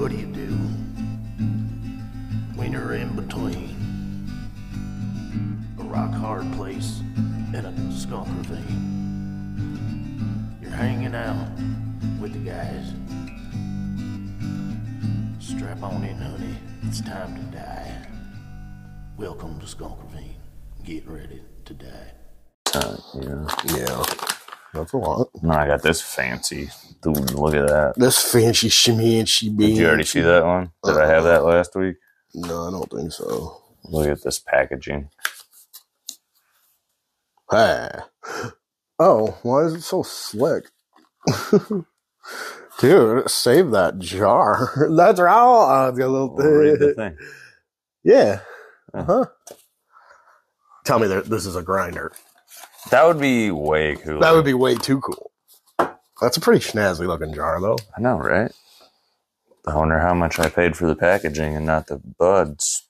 What do you do when you're in between a rock hard place and a skunk ravine? You're hanging out with the guys. Strap on in, honey. It's time to die. Welcome to Skunk Ravine. Get ready to die. Yeah. That's a lot. No, I got this fancy. Dude, look at that. This fancy shimmy and she bean. Did you already see that one? Did I have that last week? No, I don't think so. Look at this packaging. Hey. Oh, why is it so slick? Dude, save that jar. That's right. The little thing. Read the thing. Yeah. Uh-huh. Tell me that this is a grinder. That would be way cool. That would be way too cool. That's a pretty snazzy looking jar, though. I know, right? I wonder how much I paid for the packaging and not the buds.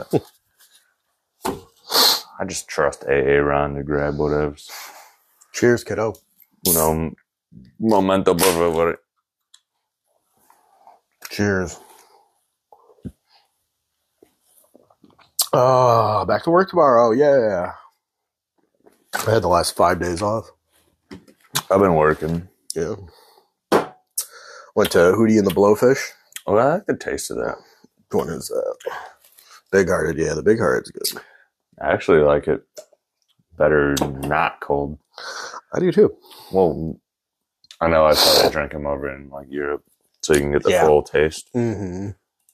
I just trust AA Ron to grab whatever's. Cheers, kiddo. Momento, por favor. Cheers. Back to work tomorrow. Yeah. I had the last 5 days off. I've been working. Yeah. Went to Hootie and the Blowfish. Oh, I like the taste of that. Which one is that? Big Hearted. Yeah, the Big Hearted's good. I actually like it better not cold. I do too. Well, I know I thought I drank them over in like Europe, so you can get the full taste. Mm-hmm.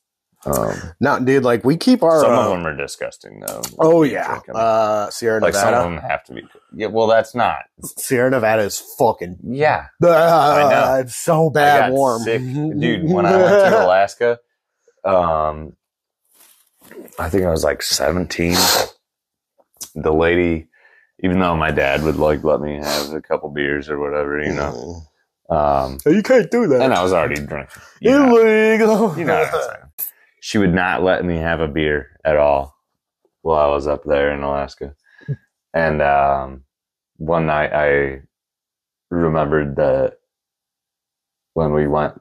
No, dude, like we keep our. Some of them are disgusting though. Oh yeah, Sierra Nevada. Like some of them have to be. Yeah, well, that's not. Sierra Nevada is fucking. Yeah, I know. It's so bad warm, sick. Dude. When I went to Alaska, I think I was like 17. The lady, even though my dad would like let me have a couple beers or whatever, you know. You can't do that. And I was already drinking. Illegal. You know what I'm saying. She would not let me have a beer at all while I was up there in Alaska. And one night I remembered that when we went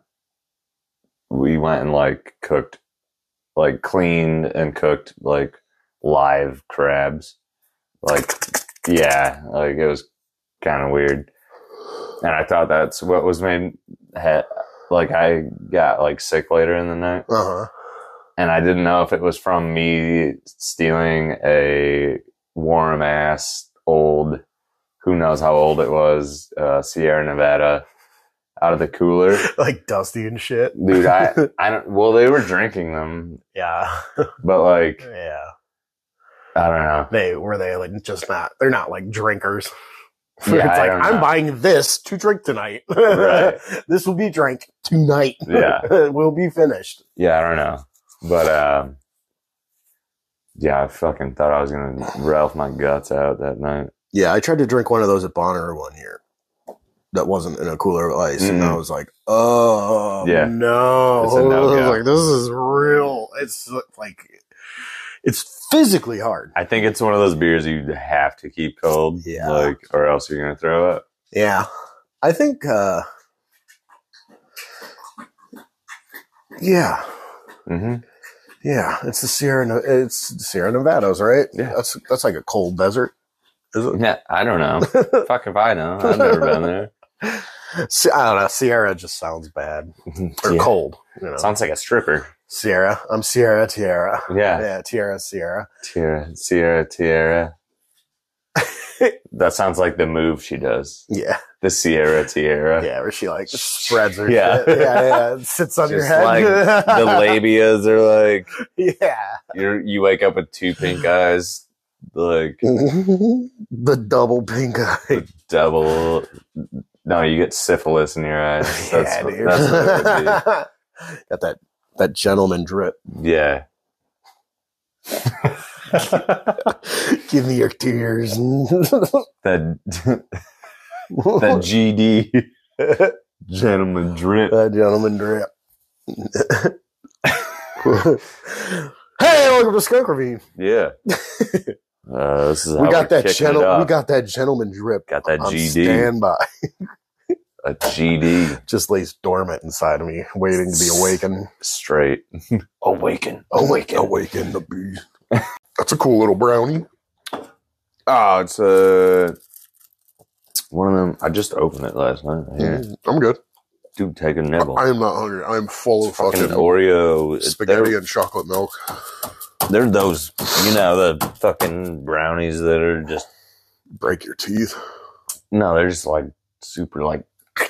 and like cooked, like cleaned and cooked like live crabs. Like, yeah, like it was kind of weird. And I thought that's what was made, like I got like sick later in the night. Uh-huh. And I didn't know if it was from me stealing a warm ass old, who knows how old it was, Sierra Nevada out of the cooler. Like dusty and shit. Dude, I don't, well, they were drinking them. Yeah. But like, yeah. I don't know. They like just not, they're not like drinkers. Yeah, it's like, I'm buying this to drink tonight. Right. This will be drank tonight. Yeah. It will be finished. Yeah, I don't know. But, yeah, I fucking thought I was going to Ralph my guts out that night. Yeah, I tried to drink one of those at Bonner one year. That wasn't in a cooler of ice. And I was like, oh, yeah. No. It's a no-go. I was like, this is real. It's like, it's physically hard. I think it's one of those beers you have to keep cold. Yeah. Like, or else you're going to throw up. Yeah. I think, yeah. Mm-hmm. Yeah, it's the Sierra Nevadas, right? Yeah. That's like a cold desert, is it? Yeah, I don't know. Fuck if I know. I've never been there. I don't know. Sierra just sounds bad. Or cold. You know. Sounds like a stripper. Sierra. I'm Sierra Tierra. Yeah. Yeah, Tierra Sierra. Sierra Tierra. That sounds like the move she does. Yeah. The Sierra Tierra. Yeah, where she like spreads her Yeah. shit. Yeah. It sits on your Just head. like the labias are like, yeah. you wake up with two pink eyes, like the double pink eye. double. No, you get syphilis in your eyes. Yeah, dude. That's what it would Got that gentleman drip. be. Yeah. Give me your tears. That GD gentleman drip. That gentleman drip. Hey, welcome to Skunk Ravine. Yeah. This is how We got that kicking it off. gentleman drip. Got that on GD. standby. A GD. Just lays dormant inside of me, waiting to be awakened. Straight. Awaken. Awaken the beast. That's a cool little brownie. Oh, it's one of them. I just opened it last night. Here. I'm good. Dude, take a nibble. I am not hungry. I'm full of fucking fucking Oreo spaghetti and chocolate milk. They're those, the fucking brownies that are just break your teeth. No, they're just like super like.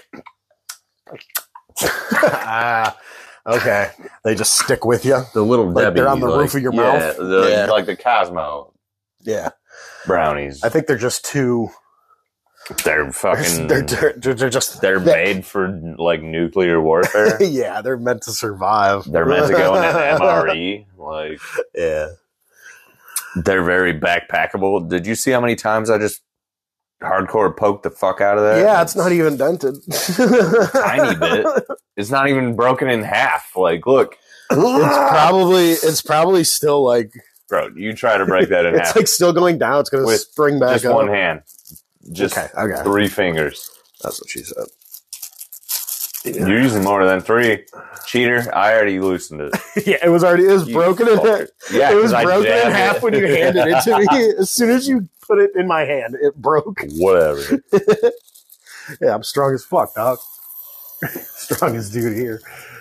Okay, they just stick with you. The little like Debbie. They're on the roof of your mouth. Like the Cosmo. Yeah, brownies. I think they're just too. They're fucking. They're just. They're thick. Made for like nuclear warfare. Yeah, they're meant to survive. They're meant to go in an MRE. Like, yeah, they're very backpackable. Did you see how many times I just hardcore poked the fuck out of that? Yeah, it's not even dented. Tiny bit. It's not even broken in half. Like, look. It's probably still like. Bro, you try to break that in half. It's like still going down. It's going to spring back just up. One hand. Just okay. 3 fingers. That's what she said. Yeah. You're using more than 3. Cheater, I already loosened it. Yeah, it was broken in half. Yeah, it was broken in half when you handed it to me. As soon as you put it in my hand, it broke. Whatever. Yeah, I'm strong as fuck, dog. Strongest dude here.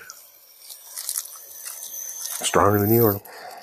Stronger than you are.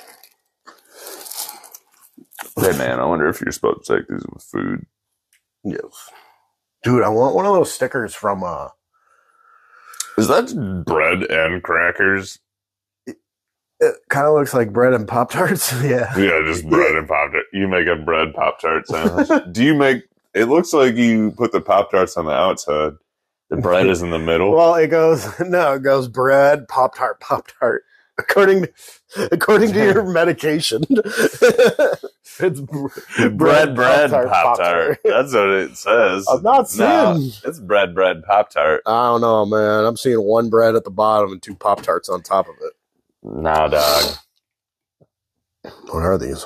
Hey man, I wonder if you're supposed to take these with food. Yes. Dude, I want one of those stickers from Is that bread and crackers? It kind of looks like bread and Pop-Tarts. Yeah. Yeah, just bread and Pop-Tart. You make a bread Pop-Tart sandwich. Do you make it looks like you put the Pop-Tarts on the outside. The bread is in the middle. Well, it goes bread, Pop-Tart, Pop-Tart. According to your medication. It's bread, Pop-Tart. That's what it says. I'm not seeing. It's bread, Pop-Tart. I don't know, man. I'm seeing 1 bread at the bottom and 2 Pop-Tarts on top of it. Nah, dog. What are these?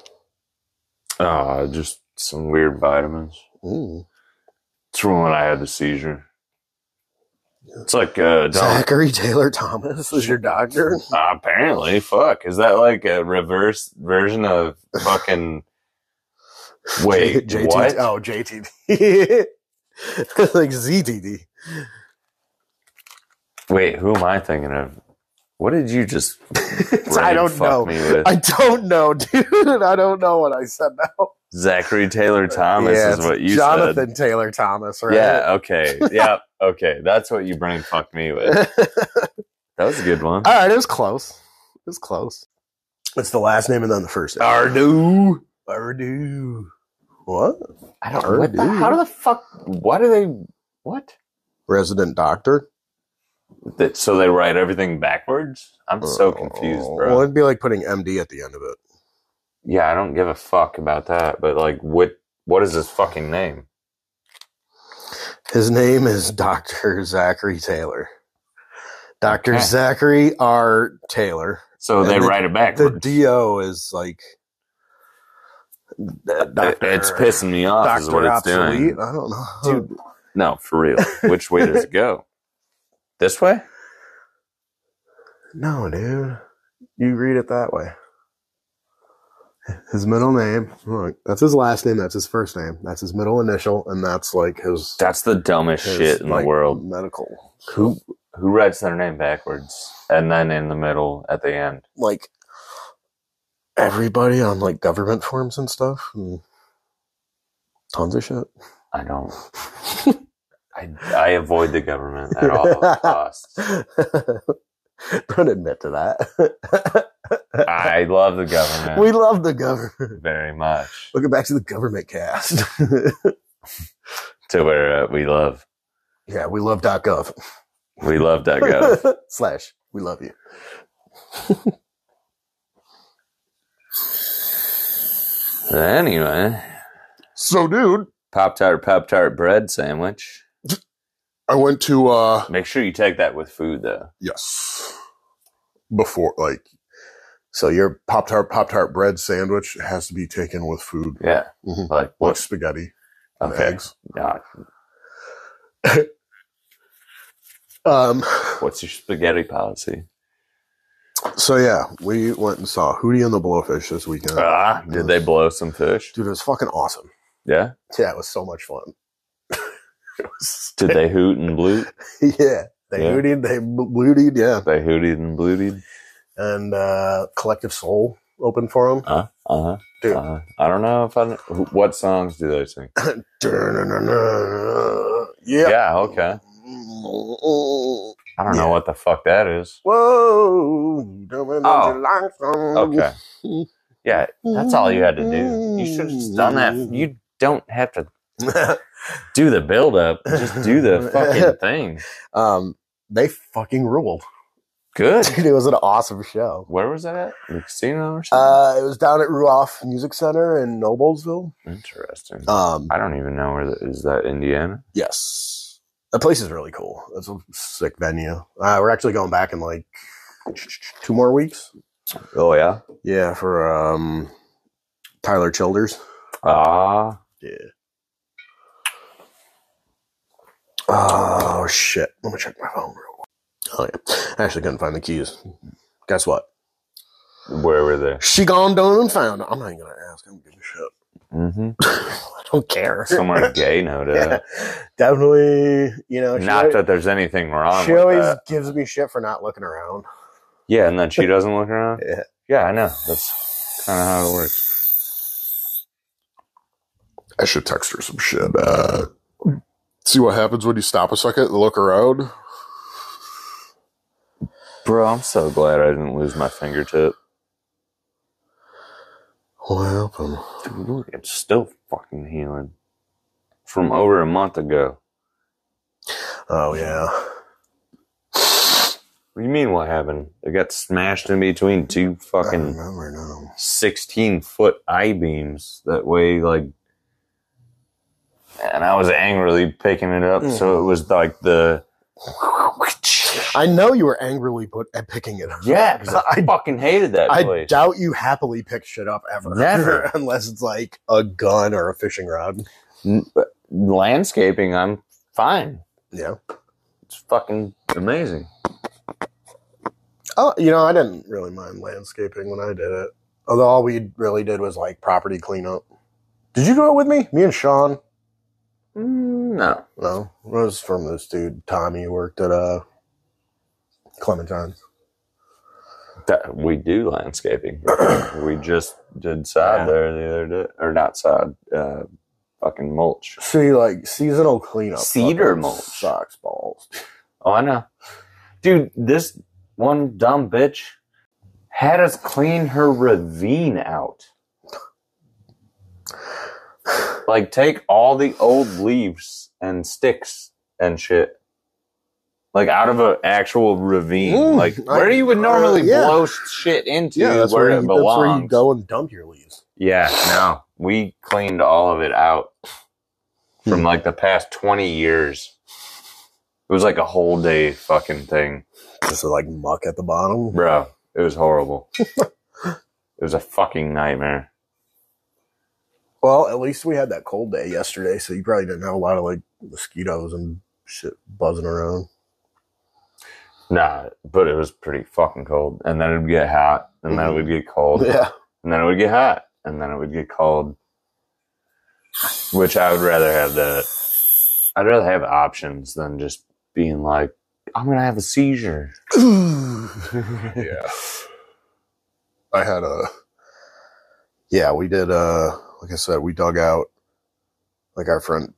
Just some weird vitamins. Ooh. It's from when I had the seizure. It's like Zachary Taylor Thomas is your doctor? Apparently, fuck. Is that like a reverse version of fucking? Wait, what? Oh, JTD. Like ZTD. Wait, who am I thinking of? What did you just? I don't know. Me with? I don't know, dude. I don't know what I said now. Zachary Taylor Thomas is what you Jonathan said. Jonathan Taylor Thomas, right? Yeah. Okay. Yeah. Okay. That's what you brain fucked me with. That was a good one. All right. It was close. It's the last name and then the first name. Ardu. What? I don't know. How the fuck? Why do they? What? Resident doctor. So they write everything backwards? I'm so confused, bro. Well, it'd be like putting MD at the end of it. Yeah, I don't give a fuck about that. But like, what is his fucking name? His name is Dr. Zachary Taylor. Dr. Zachary R. Taylor. So they write it backwards. The DO is like... It's pissing me off Dr. is what it's Obsolete? doing. I don't know. Dude, no, for real. Which way does it go? This way? No, dude. You read it that way. His middle name. Look, that's his last name. That's his first name. That's his middle initial, and that's like his. That's the dumbest shit in the world. Medical. Who writes their name backwards and then in the middle at the end? Like everybody on like government forms and stuff, and tons of shit. I don't. I avoid the government at all costs. Don't admit to that. I love the government. We love the government very much. We'll get back to the government cast. To where we love. Yeah, we love .gov. We love .gov. / we love you. Anyway. So, dude. Pop-Tart bread sandwich. I went to... Make sure you take that with food, though. Yes. Before, like... So your Pop-Tart bread sandwich has to be taken with food. Yeah. Mm-hmm. Like what? Spaghetti. Okay. Eggs. Yeah. What's your spaghetti policy? So yeah, we went and saw Hootie and the Blowfish this weekend. Did they blow some fish? Dude, it was fucking awesome. Yeah? Yeah, it was so much fun. Did they hoot and bloot? Yeah. They hootied, they blootied, yeah. They hootied and blootied? And Collective Soul opened for them. Dude. I don't know if what songs do they sing? Yeah. Yeah, okay. I don't know what the fuck that is. Whoa. Okay. Yeah, that's all you had to do. You should have just done that. You don't have to do the build up. Just do the fucking thing. They fucking ruled. Good. Dude, it was an awesome show. Where was that at? The casino or something? It was down at Ruoff Music Center in Noblesville. Interesting. I don't even know where is that, Indiana? Yes. The place is really cool. It's a sick venue. We're actually going back in like 2 more weeks. Oh, yeah? Yeah, for Tyler Childers. Yeah. Oh, shit. Let me check my phone real quick. Oh, yeah. I actually couldn't find the keys. Guess what? Where were they? She gone done and found. I'm not even going to ask. I don't give a shit. Mm-hmm. I don't care. Somewhere gay, no doubt. Yeah, definitely, Not that there's anything wrong She with always that. gives me shit for not looking around. Yeah, and then she doesn't look around? Yeah. Yeah, I know. That's kind of how it works. I should text her some shit. See what happens when you stop a second and look around. Bro, I'm so glad I didn't lose my fingertip. What happened? Dude, look, it's still fucking healing. From over a month ago. Oh, yeah. What do you mean what happened? It got smashed in between 2 I fucking remember now. 16-foot I-beams that weigh like... And I was angrily picking it up, so it was like the... I know you were angrily picking it up. Yeah, because I fucking hated that I place. doubt you happily pick shit up ever. Never. Unless it's like a gun or a fishing rod. Landscaping, I'm fine. Yeah. It's fucking amazing. Oh, I didn't really mind landscaping when I did it. Although all we really did was like property cleanup. Did you do it with me? Me and Sean? No. No. It was from this dude, Tommy, who worked at Clementine's. We do landscaping. We just did sod there the other day. Or not sod, fucking mulch. See, like seasonal cleanup. Cedar fucking mulch. Sucks balls. Oh, I know. Dude, this one dumb bitch had us clean her ravine out. Like, take all the old leaves and sticks and shit. Like, out of an actual ravine. Like, where you would normally blow shit into that's where it belongs. That's where you go and dump your leaves. Yeah, no. We cleaned all of it out from, like, the past 20 years. It was like a whole day fucking thing. Just like muck at the bottom. Bro, it was horrible. It was a fucking nightmare. Well, at least we had that cold day yesterday, so you probably didn't have a lot of like mosquitoes and shit buzzing around. Nah, but it was pretty fucking cold. And then it would get hot, and then it would get cold. Yeah. And then it would get hot, and then it would get cold. Which I would rather have that. I'd rather have options than just being like, I'm going to have a seizure. Yeah. I had we did, like I said, we dug out, like our front,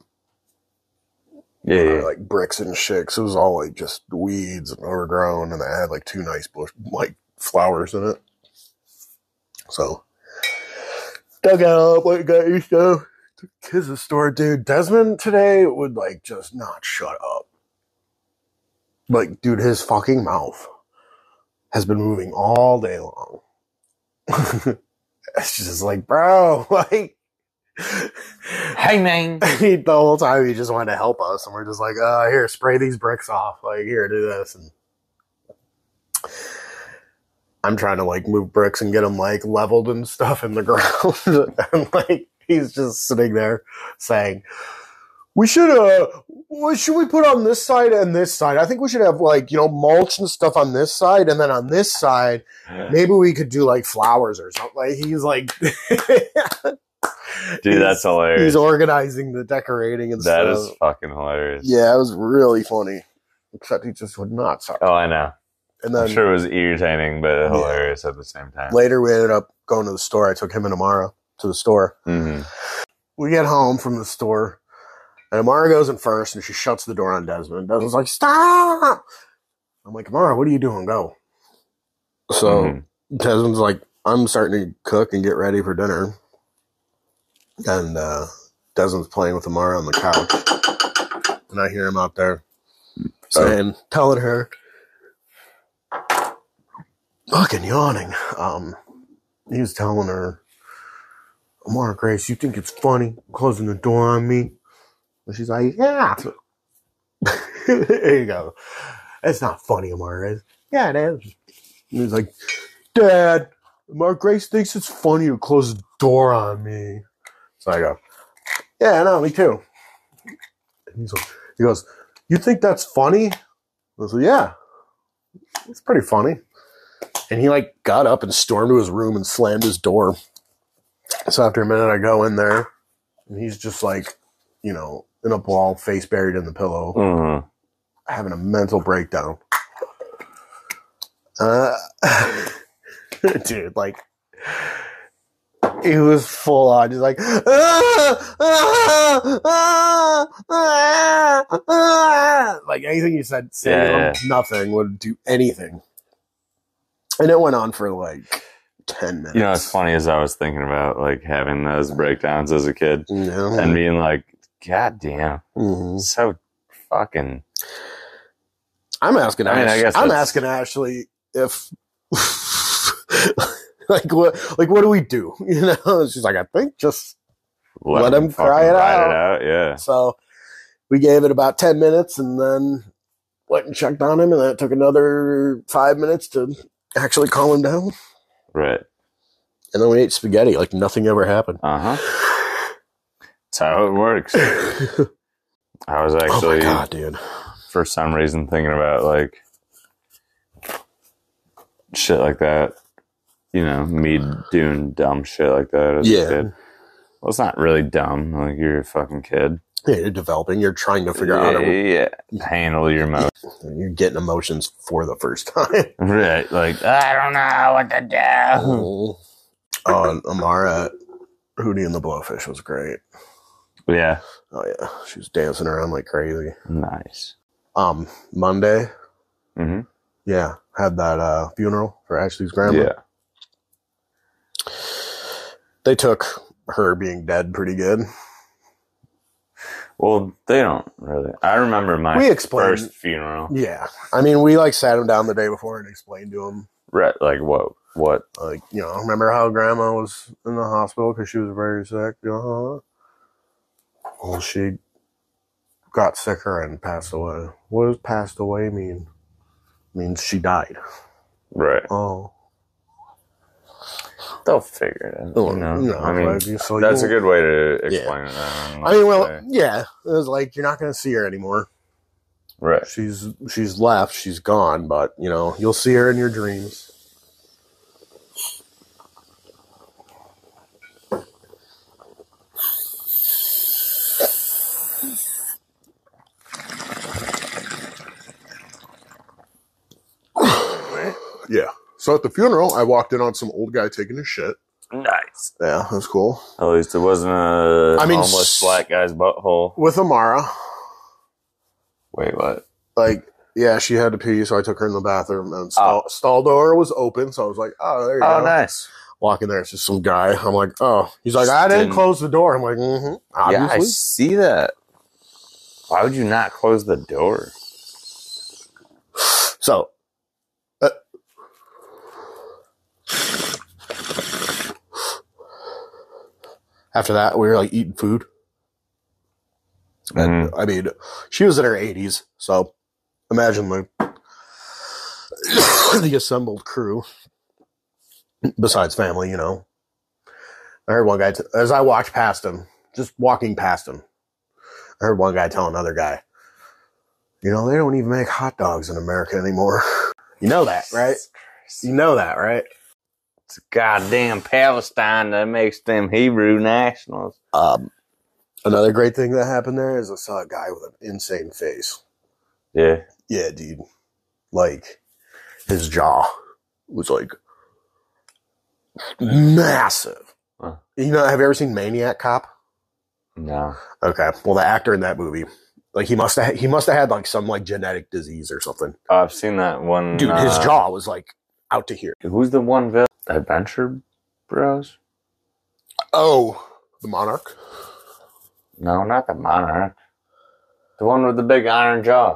like bricks and shit. 'Cause it was all like just weeds and overgrown, and they had like 2 nice bush, like flowers in it. So, dug out like I used to. Took the kids to the store, dude. Desmond today would like just not shut up. Like, dude, his fucking mouth has been moving all day long. It's just like, bro, like, hey, man. the whole time he just wanted to help us, and we're just like, here, spray these bricks off. Like, here, do this. And I'm trying to like move bricks and get them like leveled and stuff in the ground. And like, he's just sitting there saying, we should what should we put on this side and this side? I think we should have like, mulch and stuff on this side. And then on this side, maybe we could do like flowers or something. Like he's like, Dude, that's hilarious. He's organizing the decorating and stuff. That is fucking hilarious. Yeah, it was really funny. Except he just would not stop. Oh, I know. And then I'm sure it was irritating, but hilarious at the same time. later we ended up going to the store. I took him and Amara to the store. Mm-hmm. We get home from the store, and Amara goes in first, and she shuts the door on Desmond. Desmond's like, "Stop!" I'm like, Amara, what are you doing? Go. So Desmond's like, I'm starting to cook and get ready for dinner. And Desmond's playing with Amara on the couch. And I hear him out there telling her, fucking yawning. He was telling her, Amara Grace, you think it's funny closing the door on me? And she's like, yeah. There you go. It's not funny, Amara Grace. Yeah, it is. And he's like, Dad, Amara Grace thinks it's funny to close the door on me. So I go, yeah, I know, me too. And he goes, you think that's funny? I was like, yeah, it's pretty funny. And he like got up and stormed to his room and slammed his door. So after a minute, I go in there, and he's just like, in a ball, face buried in the pillow, having a mental breakdown. Dude, like, he was full on, just like, like anything you said, nothing would do anything. And it went on for like 10 minutes. What's funny is I was thinking about like having those breakdowns as a kid and being like, God damn, so fucking. I'm asking Ashley if what do we do? She's like, I think just let him cry it out. Yeah. So we gave it about 10 minutes and then went and checked on him, and then it took another 5 minutes to actually calm him down. Right. And then we ate spaghetti like nothing ever happened. That's how it works. I was actually, oh my God, dude, for some reason thinking about like shit like that. Me doing dumb shit like that as a kid. Well, it's not really dumb. Like, you're a fucking kid. Yeah, you're developing. You're trying to figure out how to handle your emotions. You're getting emotions for the first time. Right. Like, I don't know what to do. Oh, Amara, Hootie and the Blowfish was great. Yeah. Oh, yeah. She was dancing around like crazy. Nice. Monday. Mm-hmm. Yeah. Had that funeral for Ashley's grandma. Yeah. They took her being dead pretty good. Well, they don't really. I remember my first funeral. Yeah. I mean, we like sat him down the day before and explained to him. Right. Like, what? Like, remember how grandma was in the hospital because she was very sick? Well, she got sicker and passed away. What does passed away mean? It means she died. Right. Oh. They'll figure it out. I mean, so that's a good way to explain it. Yeah. It was like, you're not going to see her anymore. Right. She's left. She's gone. But, you'll see her in your dreams. Yeah. So at the funeral, I walked in on some old guy taking a shit. Nice. Yeah, that's cool. At least it wasn't a homeless black guy's butthole. With Amara. Wait, what? Like, yeah, she had to pee, so I took her in the bathroom. And stall door was open, so I was like, oh, there you go. Oh, nice. Walking there, it's just some guy. I'm like, oh. He's like, I didn't close the door. I'm like, obviously. Yeah, I see that. Why would you not close the door? So, after that, we were like eating food. And I mean, she was in her 80s, so imagine the assembled crew, besides family, I heard one guy, as I walked past him, just walking past him, I heard one guy tell another guy, You know, they don't even make hot dogs in America anymore. You know that, right? You know that, right? It's goddamn Palestine that makes them Hebrew nationals. Another great thing that happened there is I saw a guy with an insane face. Yeah. Yeah, dude. Like, his jaw was like massive. Huh. You know, have you ever seen Maniac Cop? No. Okay. Well, the actor in that movie, like he must have had like some like genetic disease or something. Oh, I've seen that one. Dude, his jaw was like out to here. Who's the one villain? Adventure Bros? Oh, the Monarch. No, not the Monarch. The one with the big iron jaw.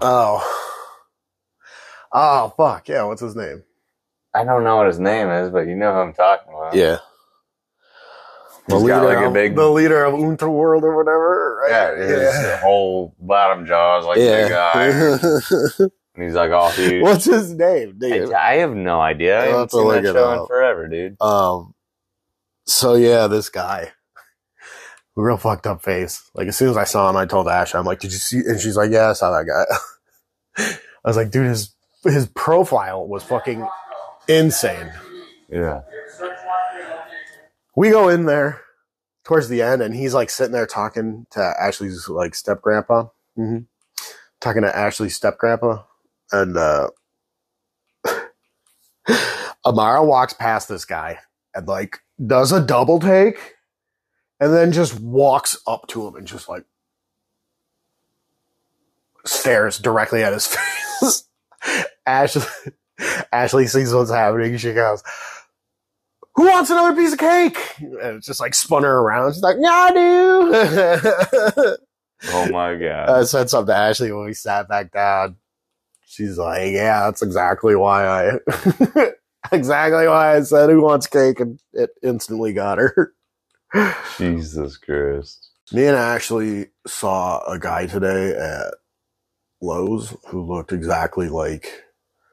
Oh, fuck. Yeah, what's his name? I don't know what his name is, but you know who I'm talking about. Yeah. He's got like a big... The leader of Unterworld or whatever, right? Yeah, his whole bottom jaw is like big iron. And he's like all huge. What's his name, dude? I have no idea. I haven't seen that show in forever, dude. So yeah, this guy. Real fucked up face. Like, as soon as I saw him, I told Ash, I'm like, did you see? And she's like, yeah, I saw that guy. I was like, dude, his profile was fucking insane. Yeah. We go in there towards the end, and he's like sitting there talking to Ashley's like step grandpa. Mm-hmm. Talking to Ashley's step grandpa. And Amara walks past this guy and like does a double take. And then just walks up to him and just like stares directly at his face. Ashley sees what's happening. She goes, "Who wants another piece of cake?" And it's just like spun her around. She's like, "Yeah, I do." Oh my God. I said something to Ashley when we sat back down. She's like, "Yeah, that's exactly why I said who wants cake," and it instantly got her. Jesus Christ. Me and Ashley saw a guy today at Lowe's who looked exactly like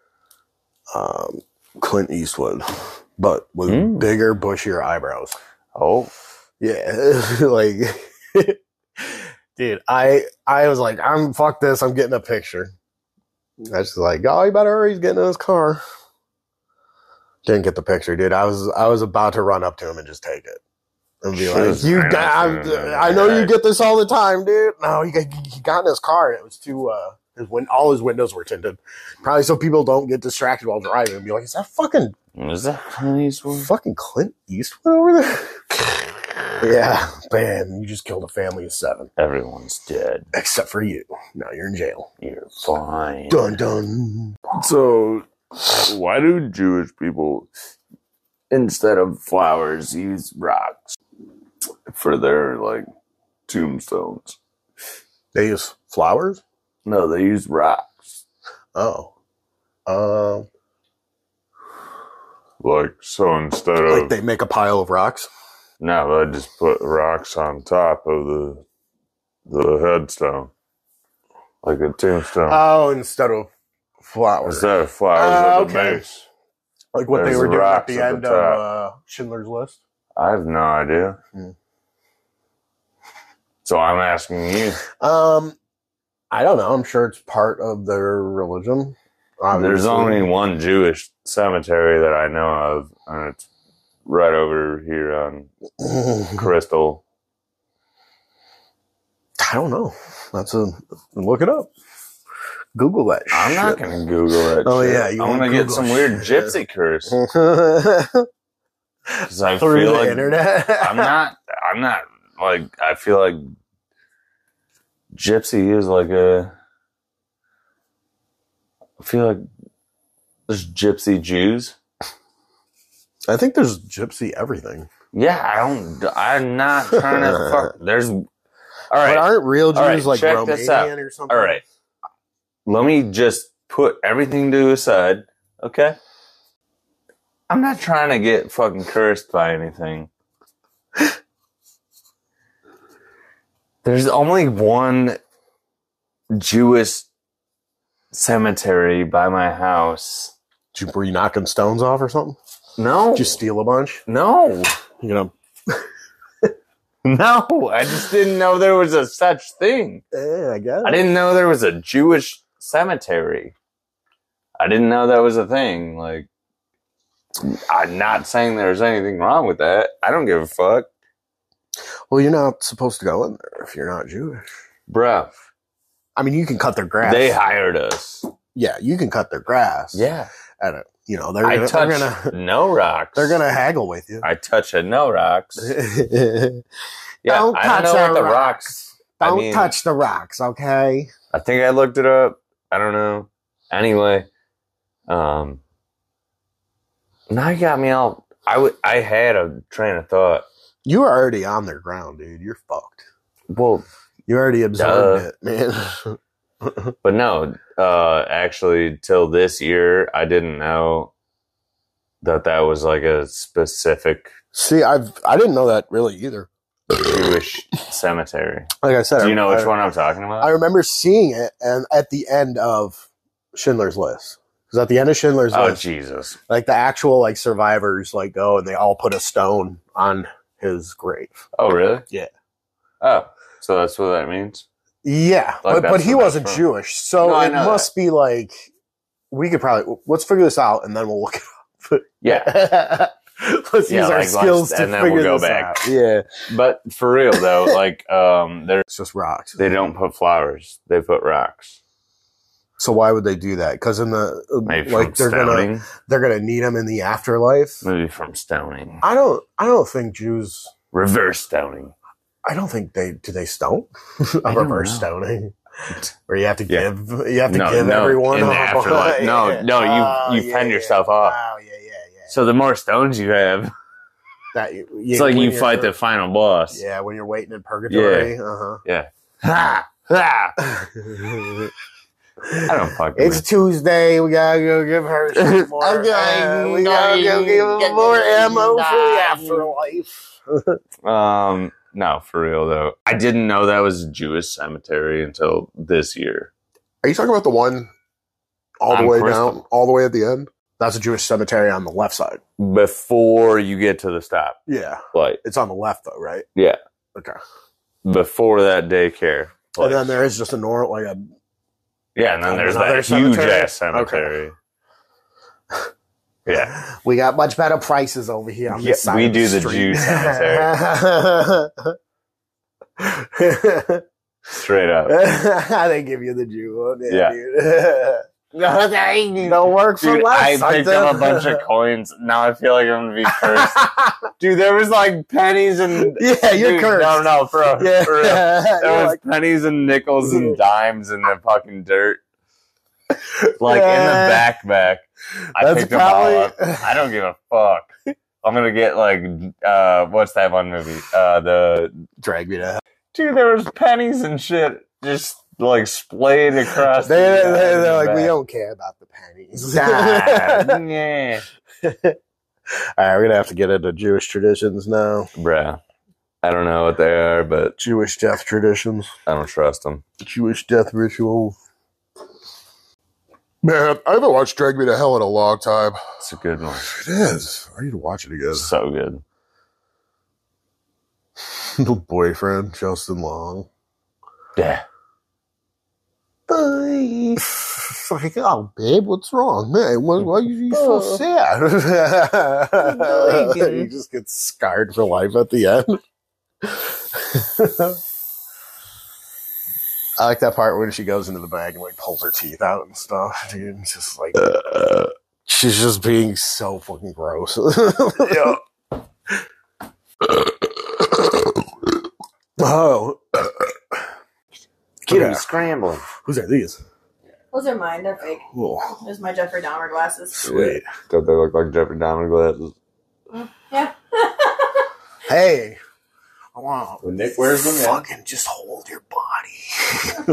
Clint Eastwood, but with bigger, bushier eyebrows. Oh. Yeah. Like, dude, I was like, fuck this, I'm getting a picture. I was like, oh, you better hurry, he's getting in his car. Didn't get the picture, dude. I was about to run up to him and just take it. And be like, I know you get this all the time, dude. No, he got in his car and it was too, all his windows were tinted. Probably so people don't get distracted while driving and be like, is that fucking Clint Eastwood over there? Yeah, man, you just killed a family of 7. Everyone's dead. Except for you. Now you're in jail. You're fine. Dun dun. So, why do Jewish people, instead of flowers, use rocks for their, like, tombstones? They use flowers? No, they use rocks. Oh. Like, so instead of... Like they make a pile of rocks? No, they just put rocks on top of the headstone. Like a tombstone. Oh, instead of flowers. Instead of flowers at the base. Like what they were doing at the end of Schindler's List? I have no idea. So I'm asking you. I don't know. I'm sure it's part of their religion. Obviously. There's only one Jewish cemetery that I know of, and it's right over here on Crystal. I don't know. Look it up. Google that shit. I'm not going to Google it. Oh, yeah. I'm going to get some weird gypsy curse. Because I Through feel the like internet. I'm not like, I feel like gypsy is like I feel like there's gypsy Jews. I think there's gypsy everything. Yeah, I'm not trying to fuck. There's, all right. But aren't real Jews like check Romanian or something? All right. Let me just put everything to the side, okay? I'm not trying to get fucking cursed by anything. There's only one Jewish cemetery by my house. Were you knocking stones off or something? No. Did you steal a bunch? No. You know. No, I just didn't know there was a such thing. Yeah, I guess. I didn't know there was a Jewish cemetery. I didn't know that was a thing. Like, I'm not saying there's anything wrong with that. I don't give a fuck. Well, you're not supposed to go in there if you're not Jewish. Bruh. I mean, you can cut their grass. They hired us. Yeah, you can cut their grass. Yeah. And, they're I gonna, touch no rocks. They're going to haggle with you. I touch a no rocks. Yeah, Don't I touch don't know what the our rocks. Don't touch the rocks, okay? I think I looked it up. I don't know. Anyway, now you got me all. I had a train of thought. You were already on their ground, dude. You're fucked. Well, you already absorbed it, man. But no, actually, till this year, I didn't know that was like a specific. See, I didn't know that really either. Jewish cemetery. Like I said, do you know which one I'm talking about? I remember seeing it, and at the end of Schindler's List, because at the end of Schindler's List, Jesus, like the actual like survivors like go and they all put a stone on his grave. Oh, really? Yeah. Oh, so that's what that means. Yeah, like but he wasn't Jewish, so no, it must be like we could probably let's figure this out and then we'll look it up. Yeah. Let's use our skills to and then figure we'll go this back. out. Yeah, but for real though, like it's just rocks. They don't put flowers; they put rocks. So why would they do that? Because in the maybe like they're gonna need them in the afterlife. Maybe from stoning. I don't think Jews reverse stoning. I don't think they stone a reverse stoning. Where you have to give everyone in the afterlife. You fend yourself off. Oh, yeah. So the more stones you have, it's like you fight the final boss. Yeah, when you're waiting in purgatory. Yeah. Ha! Ha! I don't fucking. It's Tuesday. We gotta go give her some more. Okay, we gotta go give her more ammo for the afterlife. No, for real though. I didn't know that was a Jewish cemetery until this year. Are you talking about the one all the way down, all the way at the end? That's a Jewish cemetery on the left side. Before you get to the stop. Yeah. Like, it's on the left though, right? Yeah. Okay. Before that daycare place. And then there is just a normal, like a... Yeah, and then there's that huge-ass cemetery. Okay. Yeah. We got much better prices over here on this side we of do the street. Jew cemetery. Straight up. They give you the Jew one. Yeah. Dude. No work for Dude, less. I picked up a bunch of coins. Now I feel like I'm going to be cursed. Dude, there was like pennies and... Yeah, you're cursed. No, bro. Yeah. For real. There was pennies and nickels and dimes in the fucking dirt. Like in the backpack. I picked them all up. I don't give a fuck. I'm going to get like... what's that one movie? The Drag Me to Hell. Dude, there was pennies and shit just... like splayed across. They're like, we don't care about the pennies. Yeah. All right, we're gonna have to get into Jewish traditions now, bruh. I don't know what they are, but Jewish death traditions. I don't trust them. Jewish death ritual. Man, I haven't watched Drag Me to Hell in a long time. It's a good one. It is. I need to watch it again. So good. The boyfriend, Justin Long. Yeah. It's like, oh, babe, what's wrong, man? Why are you so sad? You just get scarred for life at the end. I like that part when she goes into the bag and like pulls her teeth out and stuff, dude. It's just like she's just being so fucking gross. Yeah. Oh. Kitty scrambling. Whose are these? Those are mine. They're fake. Cool. There's my Jeffrey Dahmer glasses. Sweet. Don't they look like Jeffrey Dahmer glasses? Yeah. Hey. I want when Nick wears them, fucking just hold your body.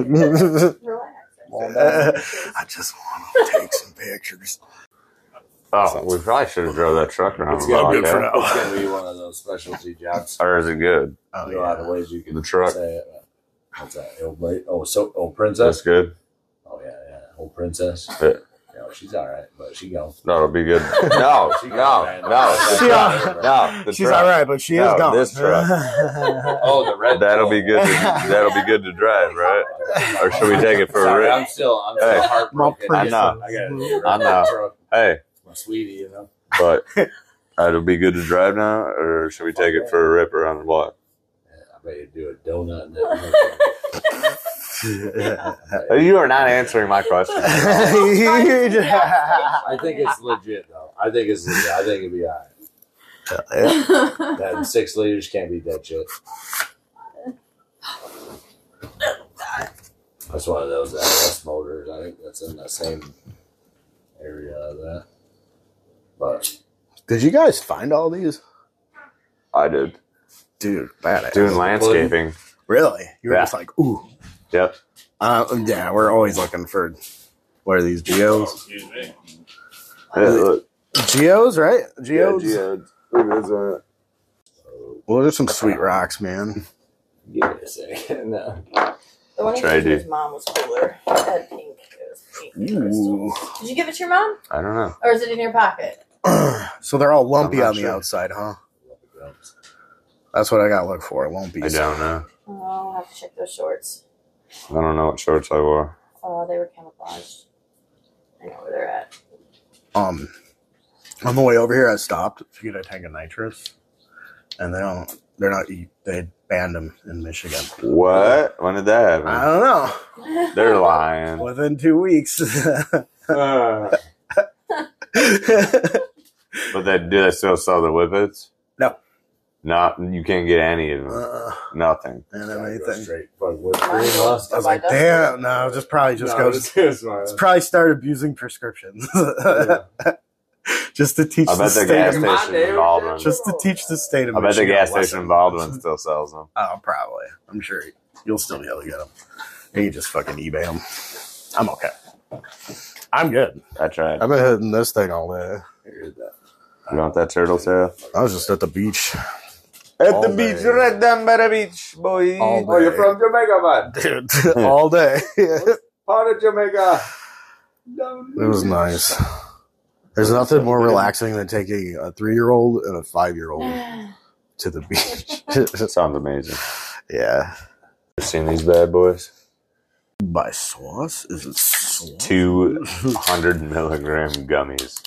Relax. I just want to take some pictures. Oh, we probably should have drove that truck around. It's gonna, good for now. it's gonna be one of those specialty jobs. Or is it good? Oh, You know, the ways you can The truck. say it. What's that? Old princess. That's good. Oh yeah, old princess. Yeah. No, she's all right, but she gone. That'll be good. No, She no, gone, man. no. She- No, the She's truck. all right, but she is No, gone. this truck. Oh, the red. That'll Bull. be good. That'll be good to drive, right? Or should we take it for a Sorry, rip? I'm still Hey. heartbroken. I know. I got I know. truck. Hey, My sweetie, you know. but that'll be good to drive now, or should we take it for a rip around the block? I bet you do a donut in that. You are not answering my question. I think it's legit though. I think it's legit. I think it'd be all right. That 6 liters can't beat that shit. That's one of those LS motors. I think that's in that same area of that. But Did you guys find all these? I did. Dude, badass. Doing landscaping. Really? You were Yeah. just like, ooh. Yep. Yeah, we're always looking for, what are these, geos? excuse me. Yeah, look. Geos, right? Geos? Yeah, geodes. Look at this. Well, there's some sweet rocks, man. Give it a second. No. The one he Try gave to to. his mom was cooler. It had pink. It was pink. Ooh. Did you give it to your mom? I don't know. Or is it in your pocket? So they're all lumpy I'm not on the sure. outside, huh? That's what I got to look for, lumpies. I don't know. Oh, I'll have to check those shorts. I don't know what shorts I wore. They were camouflaged. I know where they're at. On the way over here, I stopped to get a tank of nitrous, and they banned them in Michigan. What? When did that I happen? don't know. They're lying. Within 2 weeks. But do they still sell the whippets? No. Not. You can't get any of them. Nothing. And Go anything. straight fuck whipped Mine cream, huh? was- I was like, damn, no, just probably just No, goes. it's fine. It's probably start abusing prescriptions. Just to teach I the bet the state gas of, Come station on, in dude. Baldwin. just to teach the state of I bet the Michigan gas a station lesson. in Baldwin still sells them. Oh, probably. I'm sure you'll still be able to get them. You can just fucking eBay them. I'm okay. I'm good. I tried. I've been hitting this thing all day. You want that turtle tail? I was just at the beach. At All the day. beach, right down by the beach, boy. All Oh, you're day. from Jamaica, man. Dude, all day. It Part of Jamaica. was nice. There's nothing more relaxing than taking a 3-year-old and a 5-year-old to the beach. That sounds amazing. Yeah. You seen these bad boys? By sauce? Is it sauce? 200 milligram gummies.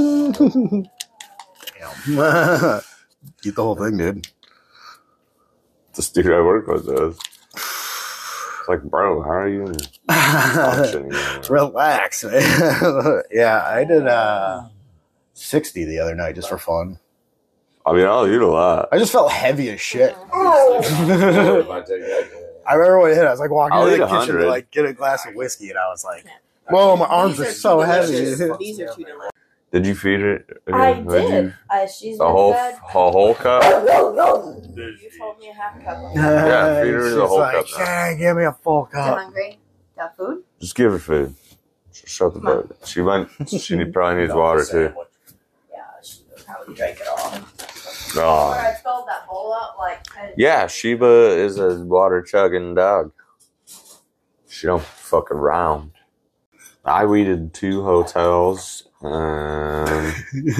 Damn. Eat the whole thing, dude. This dude I work with does. It's like, bro, how are you even functioning anymore? Relax, man. Yeah, I did 60 the other night just for fun. I mean, I'll eat a lot. I just felt heavy as shit. If I take that, I remember when it hit, I was like walking I'll to eat the kitchen 100. to like get a glass of whiskey, and I was like, whoa, my arms are so heavy. These are too delicious. Did you feed it? I Would did. You, She's a been whole fed. cup? You told me a half cup. Yeah, feed her the She's whole like, cup now. yeah, give me a full Is you cup. hungry? Got food? Just give her food. Shut the fuck. She probably needs water too. Yeah, she probably drank it all. Oh. I filled that bowl up like. Yeah, Sheba is a water chugging dog. She don't fuck around. I weeded 2 hotels. What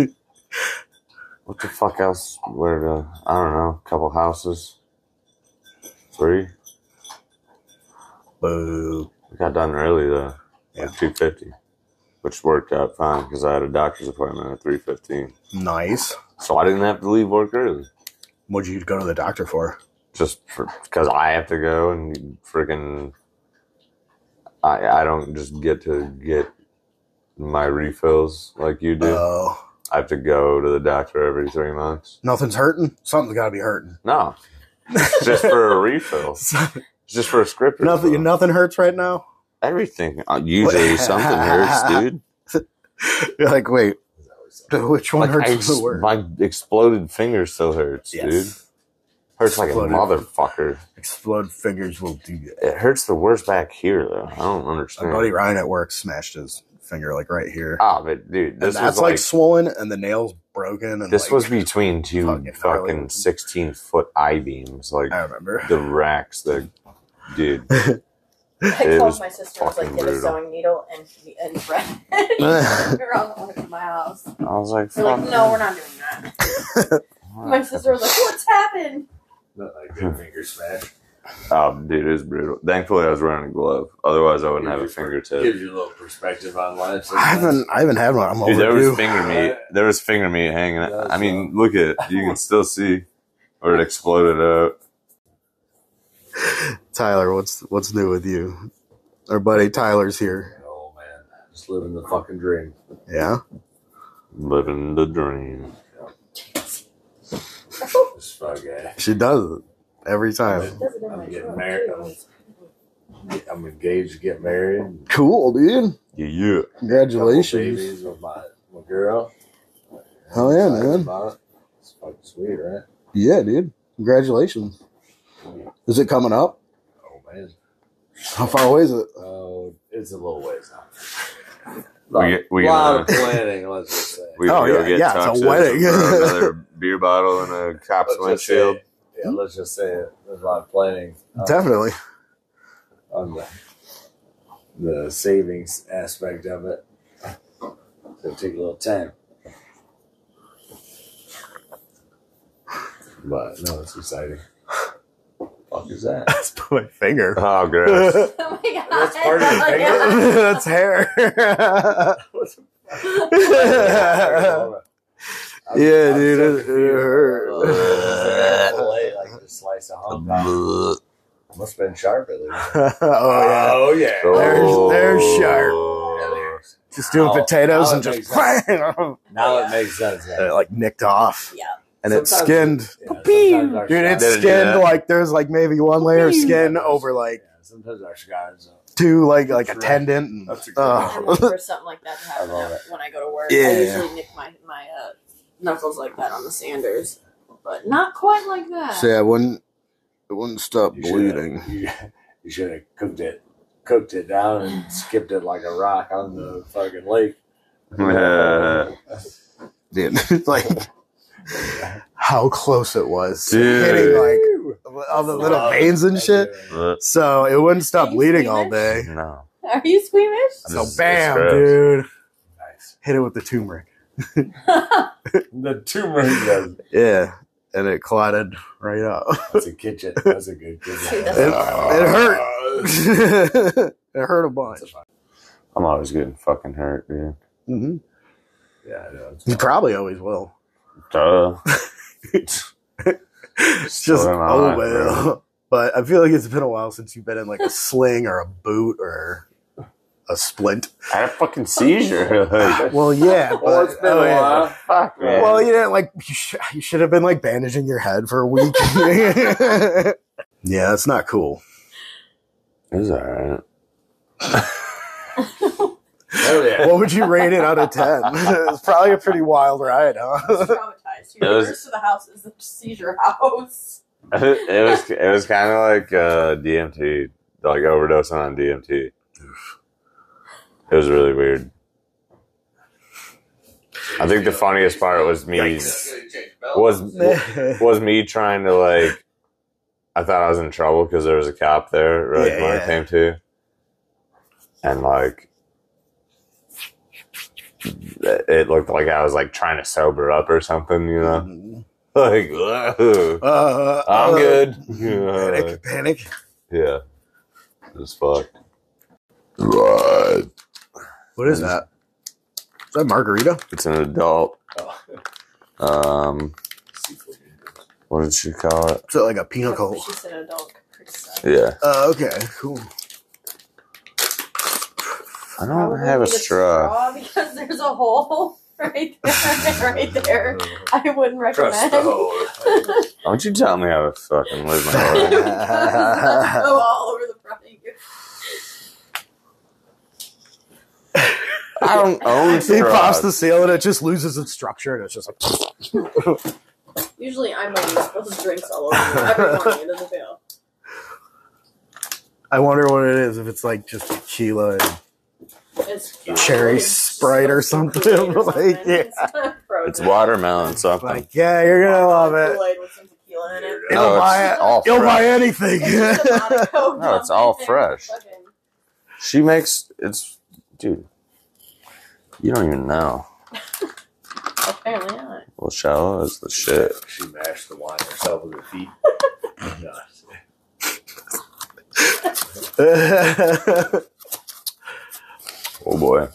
the fuck else? I don't know. A couple houses. 3. Boo. We got done early though. Yeah. Like 2:50, which worked out fine because I had a doctor's appointment at 3:15, Nice. so I didn't have to leave work early. What'd you go to the doctor for? Just because I have to go and freaking. I don't just get to get my refills like you do. Oh, I have to go to the doctor every 3 months. nothing's hurting? Something's got to be hurting. No, it's just for a refill. It's just for a script. refill. Nothing hurts right now? Everything. Usually something hurts, dude. You're like, wait, which one Like hurts the worst? my exploded finger still hurts, Yes. dude. Hurts like a Exploded. motherfucker. Explode fingers will do that. It hurts the worst back here, though. I don't My understand. buddy Ryan at work smashed his finger like right here. Ah, but dude, And this that's was like like swollen and the nail's broken. And this like, was between 2 fucking fucking gnarly. 16-foot I-beams. Like I remember. the racks, dude. I It called was my sister and was like, fucking get a brutal. sewing needle and thread. They're all going to my house. I was like, They're like, fuck. no, we're not doing that. My sister was like, what's happened? Not like good finger smash. Oh, dude, it was brutal. Thankfully, I was wearing a glove. Otherwise, I wouldn't have a fingertip. Gives you a little perspective on life. I haven't had one. I'm Dude, there was overdue. finger meat. There was finger meat hanging. I mean, look at it. You can still see where it exploded out. Tyler, what's new with you? Our buddy Tyler's here. Oh man, just living the fucking dream. Yeah. Living the dream. This fuck guy. She does it every time. Does it in my I'm getting truck, married. too. I'm engaged to get married. Cool, dude. Yeah. Couple Congratulations. babies with my girl. Hell yeah, Excited man. about it. It's fucking sweet, right? Yeah, dude. Congratulations. Is it coming up? Oh man. How far away is it? Oh, it's a little ways out. We lot of gonna- planning, let's just say. We Oh, can go yeah, get yeah, it's a tuxes wedding. for another beer bottle and a cop's Let's just windshield. say, yeah, let's just say it. There's a lot of planning Definitely. on the savings aspect of it. It'll take a little time. But no, it's exciting. Fuck is that? That's my finger. Oh, gross. Oh my god. That's part of your finger? That's hair. Yeah, dude, it hurt. Like a slice of hump. Must have been sharp at least. Oh yeah. There's sharp. Oh. Just doing Now- potatoes now and it just makes bang. Now it makes sense. And it like nicked off. Yeah. And it's Sometimes- skinned. yeah, sometimes our Dude, it's scars- Did it do skinned that? like there's like maybe one layer of skin over like Yeah, sometimes our scars. two like a That's right. tendon. And, That's a good I oh. look for something like that to I happen love it. when I go to work. Yeah. I usually nick my knuckles like that on the sanders, but not quite like that. So yeah, it wouldn't stop You bleeding. You should have cooked it down and skipped it like a rock on the fucking lake. Dude, it's like how close it was. to Dude. hitting like all the little veins and shit. So it wouldn't stop Are you bleeding all squeamish? day. No. Are you squeamish? So It's bam, gross. dude. Nice. Hit it with the turmeric. The turmeric does. Yeah. And it clotted right up. That's a kitchen. That's a good kitchen. Dude, that's It, awesome. it hurt. It hurt a bunch. I'm always getting fucking hurt, dude. Mm-hmm. Yeah, I know. You probably always will. Duh. It's just, Story of my oh life, well. bro. But I feel like it's been a while since you've been in like a sling or a boot or a splint. I had a fucking seizure. Like, Well, yeah. Well, But, it's been oh, a yeah. while. fuck, man. Well, you didn't like. You should have been like bandaging your head for a week. Yeah, that's not cool. It was alright. Hell yeah. What would you rate it out of 10? It's probably a pretty wild ride, huh? I was traumatized. It was- The rest of the house is the seizure house. it was kind of like DMT, like overdosing on DMT. It was really weird. I think the funniest part was me was me trying to like. I thought I was in trouble because there was a cop there when Yeah. I came to, and like it looked like I was like trying to sober up or something, you know. Like, I'm good. Panic. Yeah. It was fucked. What is that? Is that margarita? It's an adult. Oh. What did she call it? Is it like a pinnacle? She said adult criticize. Yeah. Okay, cool. I don't Probably have a need straw. because there's a hole right there. Right there. I wouldn't Trust recommend. the whole. Don't you tell me how to fucking live my life. Go all over the front of you. I don't own He pops the straws. seal and it just loses its structure and it's just like. Usually I'm the one who spills drinks all over me every morning. It doesn't fail. I wonder what it is, if it's like just tequila and It's cherry Sprite or something. Like, yeah. It's watermelon something. like, yeah, you're gonna love it. Kool-Aid with some tequila in it. You'll No, buy it's it. all You'll buy fresh. anything. Just a Monaco No, it's all dump in fresh. there. Fucking She makes dude. You don't even know. Apparently not. Well, Shallow is the shit. She mashed the wine herself with her feet. Oh boy.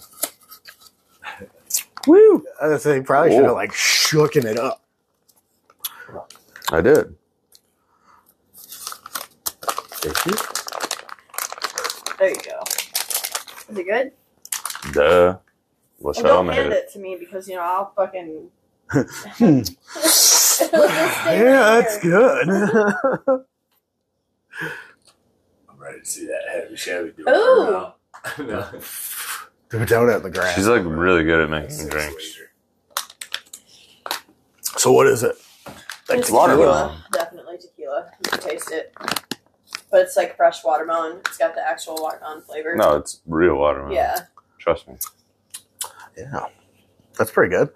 Woo! I was saying, probably should have like shooken it up. I did. There you go. Is it good? Duh. Well, Well, Shallow don't made hand it. it to me because I'll fucking. Yeah, that's good. I'm ready to see that heavy Chevy do Ooh. it. Do a donut in the grass. She's like really good at making drinks. So what is it? It's watermelon. tequila. Definitely tequila. You can taste it. But it's like fresh watermelon. It's got the actual watermelon flavor. No, it's real watermelon. Yeah. Trust me. Yeah, that's pretty good.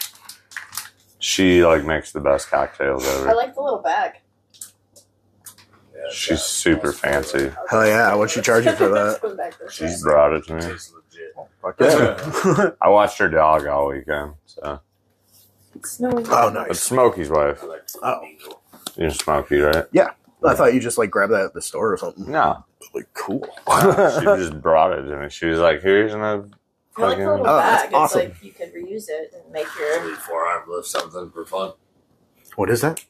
She like makes the best cocktails I ever. like the little bag. Yeah, She's super fancy. Hell yeah, what'd she charge you for that? Going back this way. She's brought it to me. tastes legit. Fuck yeah. I watched her dog all weekend. So It's snowing. Oh, it's nice. Smokey's wife. I like Oh. Eagle. You're Smokey, right? I thought you just like grabbed that at the store or something. No. Like, cool. She just brought it to me. She was like, "Here's an." I like the little Oh, that's bag. It's awesome. like you could reuse it and make your. Maybe forearm lift something for fun. What is that?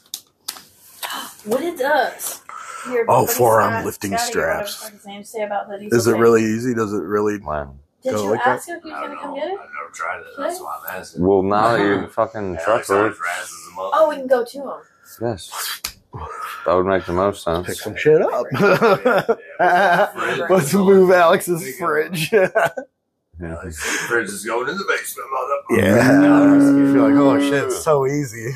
What it does. Here, Oh, buddy forearm Scott- lifting Scotty, or whatever straps. the fuck his name say about that. Is it really easy? Does it really? Man. Did go you like that? ask him if he was I don't gonna come know. get it? I've never tried it. That's why I'm asking. Well, now that your fucking Yeah, truck Alex always works, razzes them up. Oh, we can go to him. yes, that would make the most sense. Pick some shit up. Yeah, Let's move Alex's fridge. Yeah, like, the fridge is going in the basement, motherfucker. Yeah. I feel like, oh shit, it's so easy.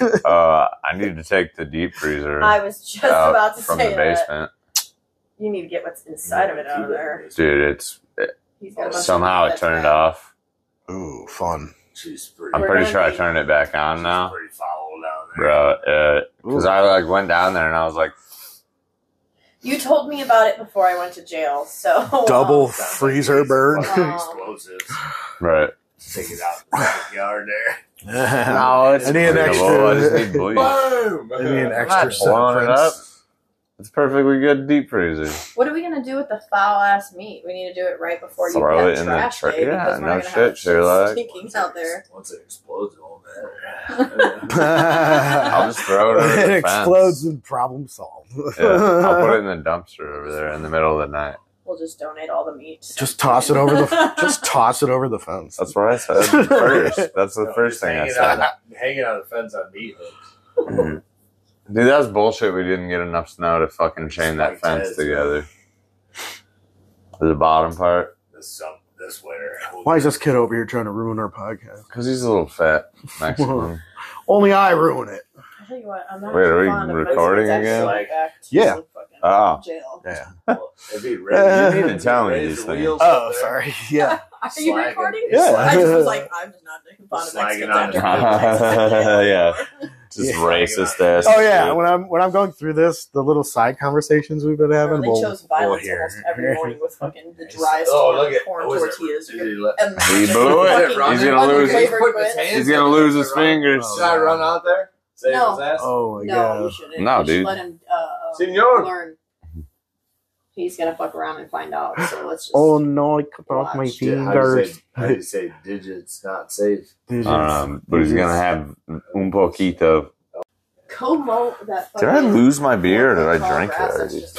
I need to take the deep freezer I was just out about to from say the that. basement, You need to get what's inside of it out of there. dude. He's got a bunch of Somehow it that's turned bad. off. Ooh, fun. She's pretty. I'm We're pretty gonna sure I be- turned it back on she's now, pretty foul down there. bro. Because I like went down there and I was like, You told me about it before I went to jail, so Double Sounds like freezer these burn. fucking explosives. right. Take it out in the backyard there. No, it's I need an breathable. I just extra. need bleach. Boom! I need an I'm extra not set of blowing it up. prints. It's perfectly good deep freezer. What are we gonna do with the foul ass meat? We need to do it right before you Throw have it in the trash day yeah, because we're no gonna have shit, Sherlock. stinking out there. Once it explodes, it won't matter. I'll just throw it over it the fence. explodes and problem solved. Yeah, I'll put it in the dumpster over there in the middle of the night. We'll just donate all the meat. Just toss it over the. Just toss it over the fence. That's what I said first. That's the No, first just thing I hanging said. Hanging on the fence on meat hooks. Dude, that's bullshit. We didn't get enough snow to fucking chain that fence together. The bottom part. This winter. Why is this kid over here trying to ruin our podcast? Because he's a little fat Mexican. Only I ruin it. I tell you what, I'm not Wait, are we fond of recording Mexicans again? actually back to Yeah. fucking Oh. jail. Yeah. Well, if he raised, You need to tell me raised these the things. wheels Oh, up there, sorry. Yeah. Are you Slagging. recording? Yeah. I just was like, I'm just not fond of Slagging Mexicans on after it. Yeah. Yeah. Just Yeah. racist ass. Oh yeah. shit. When I'm going through this, the little side conversations we've been having. They chose violence hear. almost every morning with fucking the driest Oh, look at corn what was it? tortillas. Did he let- He blew it. Fucking He's gonna lose. unflavored Put his bread. hands He's gonna lose his fingers. Should I run out there? Save No. his ass? Oh my No, god. you shouldn't. No, You should dude. let him Senor. learn. He's gonna fuck around and find out. So let's just. Oh no! I cut off my Watch. fingers. How do you say digits not safe? But he's gonna have un poquito. Como that. Did I fucking- lose my beer or did I tall drink it grass, that's already?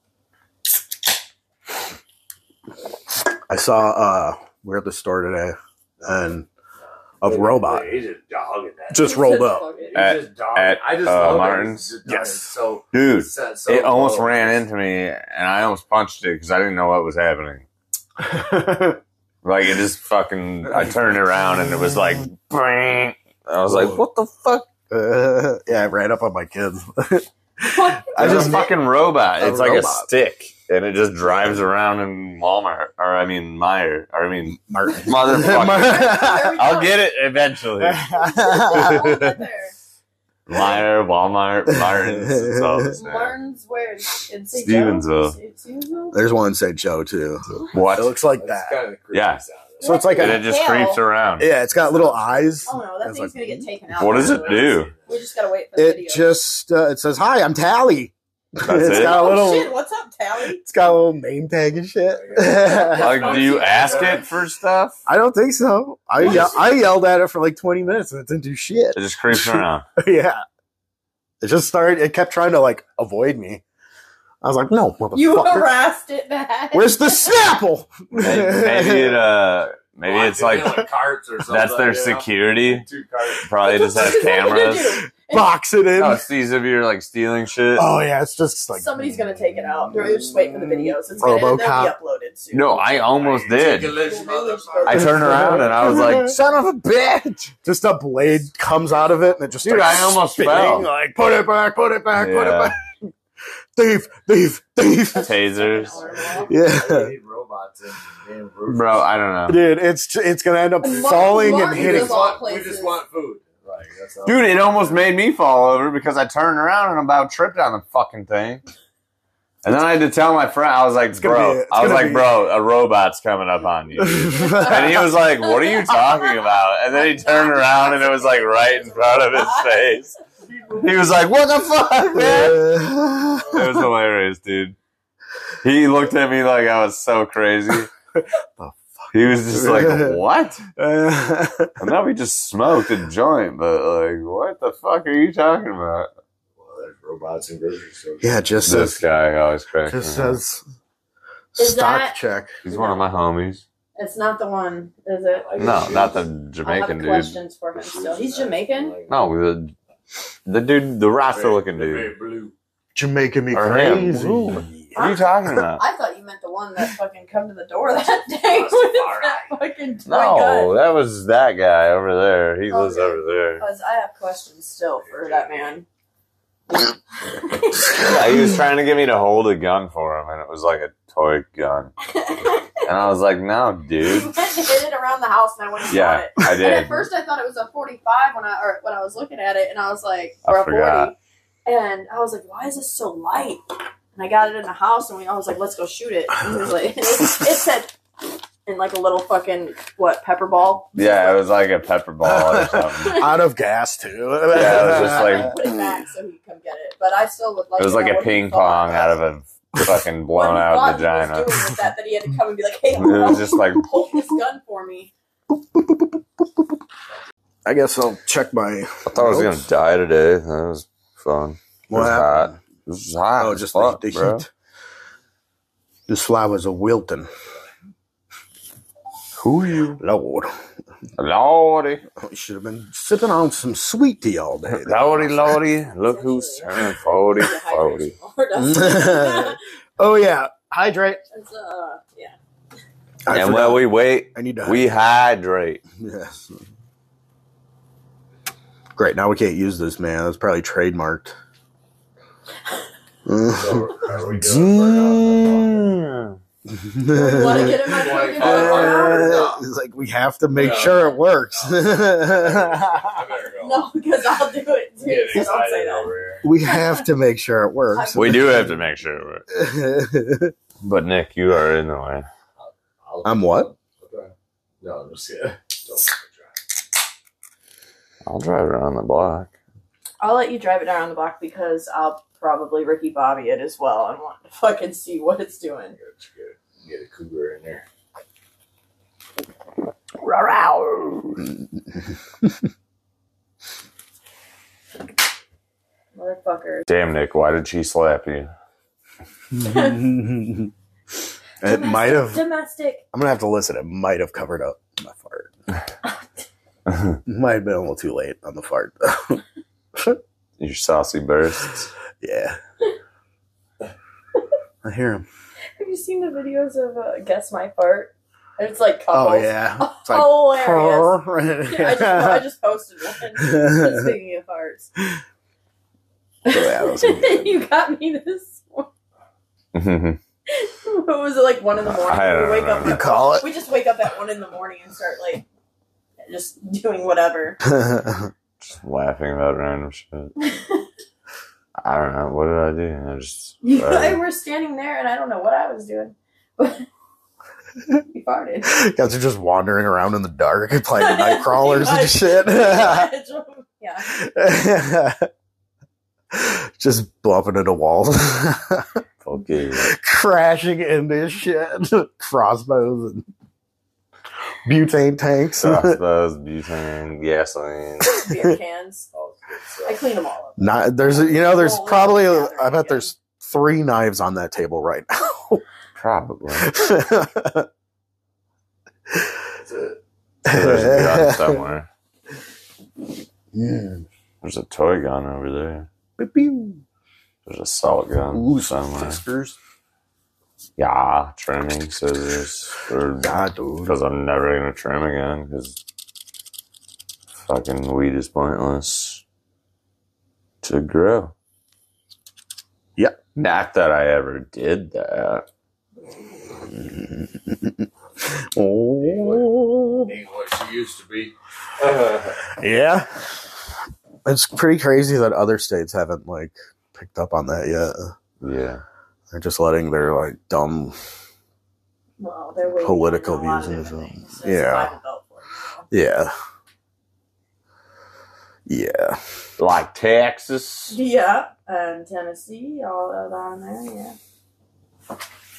just a- I saw. We're at the store today, and a robot He's just dogging that. just rolled up. Fuck it. At- He's just dogging. at, I just love it. Martin's? He's just dogging Yes. it So, Dude, so it almost low. ran into me and I almost punched it because I didn't know what was happening. Like it just fucking, I turned around and it was like, bang. I was like, what the fuck? Yeah, right up on my kids. What? I It's just a fucking robot. a It's like a robot. stick and it just drives around in Walmart, Martin, Martin. motherfucker. There we go. I'll get it eventually. We'll get there. Meyer, Walmart, Martin's. It's all the same. Martin's where? In St. Stevensville. Stevensville? There's one in St. Joe too. What? It looks like That's that. kind of the creepy Yeah. sound. So it's like And a it just Tail. creeps around. yeah. It's got little eyes. Oh no, that It's thing's like- gonna get taken out. What does it do? We just gotta wait for the video. It just it says, "Hi, I'm Tally." That's It's it? got a Oh little. shit, what's up, Tally? It's got a little name tag and shit. Like, do you ask it for stuff? I don't think so. I yelled at it for like 20 minutes and it didn't do shit. It just creeps around. Yeah. It just started. It kept trying to like avoid me. I was like, "No, You motherfucker. harassed it back. Where's the Snapple?" Maybe it's like carts or something. that's their you know? security. 2 carts. Probably just has cameras. Box it in. Oh, it sees if you're like stealing shit. Oh yeah, it's just like Somebody's gonna take it out. They're just waiting for the videos. It's gonna they'll be RoboCop. uploaded soon. No, I almost Take a did. list, motherfucker. I turned around and I was like, "Son of a bitch!" just a blade comes out of it and it just Dude, starts I almost spinning, fell. like put it back, put it back, put it Yeah. back. Thief, thief, thief. Tasers, Yeah. We need robots in the damn roof. bro. I don't know, Dude, it's gonna end up And falling and Martin We hitting. does all we places. just want food. Like, that's all. dude. It almost made me fall over because I turned around and about tripped on the fucking thing. And then I had to tell my friend, I was like, gonna "Bro, be- it's I was gonna like, be- bro, a robot's coming up on you." And he was like, "What are you talking about?" And then he turned around and it was like right in front of his face. He was like, "What the fuck, man?" It was hilarious, dude. He looked at me like I was so crazy. He was just like, "What?" And then we just smoked a joint, but like, what the fuck are you talking about? Well, there's robots in grocery stores. Yeah, it just This says guy always cracks me just up. says Is stock that- check. He's one of my homies. It's not the one, is it? No, not the I have Jamaican dude. questions for him still. He's Jamaican? No, the dude, the Rasta looking They're dude. very blue. You're making me Or him. crazy. Who? What are you talking about? I thought you meant the one that fucking come to the door that day with that fucking toy No, gun. that was that guy over there. He lives Okay. over there. Because I have questions still for that man. Yeah, he was trying to get me to hold a gun for him, and it was like a toy gun. And I was like, "No, You dude." went and hid it around the house, and I went and Yeah, bought it. I And at did. first, I thought it was a 45 when I was looking at it, and I was like, I or a forgot. 40. And I was like, why is this so light? And I got it in the house, and I was like, let's go shoot it. And he was like, it said in like a little fucking pepper ball. Yeah, it was like a pepper ball or something. Out of gas too. Yeah, it was just like- I put it back so he could come get it. But I still would like. It was to like know a what he ping thought. pong out of a fucking What blown he out thought vagina. He was doing with that he had to come and be like, hey, It was just like, hold this gun for me. I guess I'll check my. I thought I was gonna die today. That was fun. It What was happened? hot. It was hot. Oh, as just fuck, the bro. heat. This flowers are wilting. Who you? Lord, Lordy. you should have been sipping on some sweet tea all day. Lordy, Lordy. Look who's turning 40. 40. Oh yeah, hydrate. It's, yeah. I And forgot. while we wait, I need to. we hydrate. Yes. Great. Now we can't use this, man. That's probably trademarked. So, are we doing Mm. Want to get in my fucking car? It's like we have to make sure it works. I better go. No, because I'll do it too. Get So don't say excited that. over here. We have to make sure it works. We do have to make sure it works. But Nick, you are in the way. I'm what? Okay. No, I'm just kidding. Don't I'll drive around the block. I'll let you drive it down the block because I'll probably Ricky Bobby it as well and want to fucking see what it's doing. get a cougar in there. Motherfucker. Damn, Nick, why did she slap you? It might have. Domestic. I'm gonna have to listen. It might have covered up my fart. Might have been a little too late on the fart, though. Your saucy bursts. Yeah. I hear him. Have you seen the videos of Guess My Fart? And it's like couples. Oh yeah. It's like, Hilarious. Yeah, I just posted one. Speaking of farts. that was good. You got me this one. What was it, like 1 in the morning? I don't We wake up know. You call it? We just wake up at 1 in the morning and start like just doing whatever. Just laughing about random shit. I don't know. What did I do? I just. You guys were standing there, and I don't know what I was doing. You farted. Guys are just wandering around in the dark and playing night crawlers and shit. Yeah. Just bumping into walls. Okay. Crashing into shit. Crossbows and butane tanks. Crossbows, butane, gasoline. Beer cans. All good stuff. I clean them all up. Not there's there's probably I bet there's 3 knives on that table right now. Probably. That's it. There's a gun somewhere. Yeah. There's a toy gun over there. Pew. There's a salt gun Ooh, somewhere. sisters. Yeah, trimming scissors. God, dude. Because I'm never going to trim again because fucking weed is pointless to grow. Yeah. Not that I ever did that. Oh. Ain't what she used to be. Yeah. It's pretty crazy that other states haven't like picked up on that yet. Yeah. They're just letting their like dumb Well, they're waiting political on a lot views of and different stuff. things, so Yeah. it's a vote for it, Yeah. Yeah. Like Texas. yeah, and Tennessee, all that on there, yeah.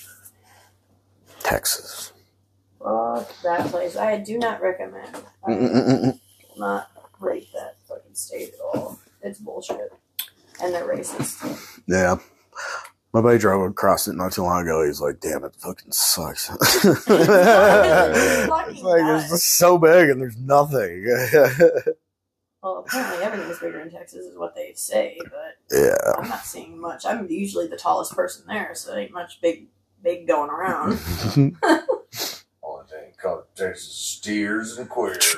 Texas. Fuck that place. I do not recommend. I will not rate that fucking state at all. It's bullshit. And they're racist. Yeah. My buddy drove across it not too long ago. He's like, damn, it fucking sucks. It's fucking It's like, it's nuts. just so big and there's nothing. Well, apparently everything's bigger in Texas is what they say, but Yeah. I'm not seeing much. I'm usually the tallest person there, so it ain't much big going around. Only thing called Texas steers and queers.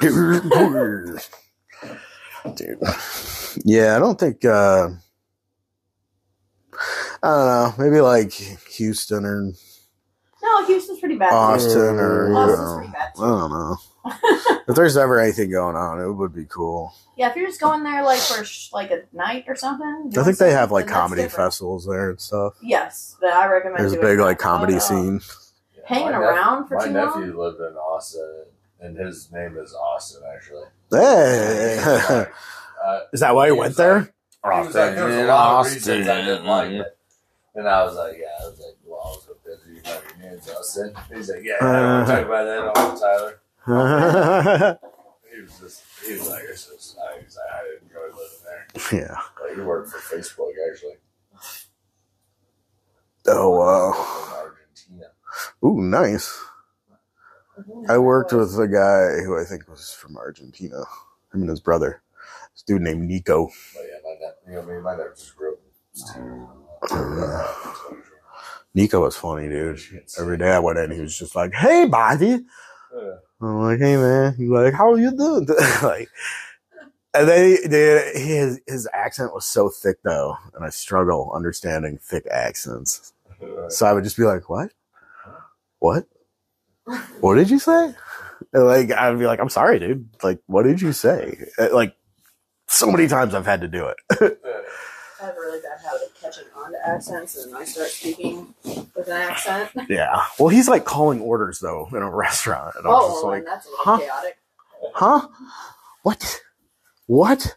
Dude. Yeah, I don't think, I don't know, maybe like Houston or No, Houston's pretty bad. Austin or, you Austin's know, pretty bad I too. don't know. If there's ever anything going on, it would be cool. Yeah, if you're just going there like for like a night or something. I think they have like then that's comedy different. festivals there and stuff. Yes, but I recommend There's a doing big that. like comedy Oh, no. scene. Yeah, Hanging my around for my too nephew long? lived in Austin, and his name is Austin, actually. Hey. Is that why you went there? He was like, there was a lot of reasons I didn't like it. And I was like, yeah. I was like, well, I was so busy. You know your name's Austin. He's like, yeah, I don't talk about that all, Tyler. He was like, it's just nice. I enjoy living there. Yeah. Like, he worked for Facebook, actually. Oh, wow. In Argentina. Ooh, nice. I worked with a guy who I think was from Argentina. Him and his brother. This dude named Nico. But yeah, my dad just grew up in Nico was funny, dude. Every day I went in, he was just like, "Hey, buddy." I'm like, "Hey, man." He's like, "How are you doing?" Like, and then his accent was so thick though, and I struggle understanding thick accents. So I would just be like, "What? What? What did you say?" And like, I'd be like, "I'm sorry, dude. Like, what did you say?" Like, so many times I've had to do it. I have a really bad habit of catching on to accents, and then I start speaking with an accent. Yeah. Well, he's like calling orders though in a restaurant, and I'm just Oh, like, and that's a little huh? chaotic. "Huh? What? What?"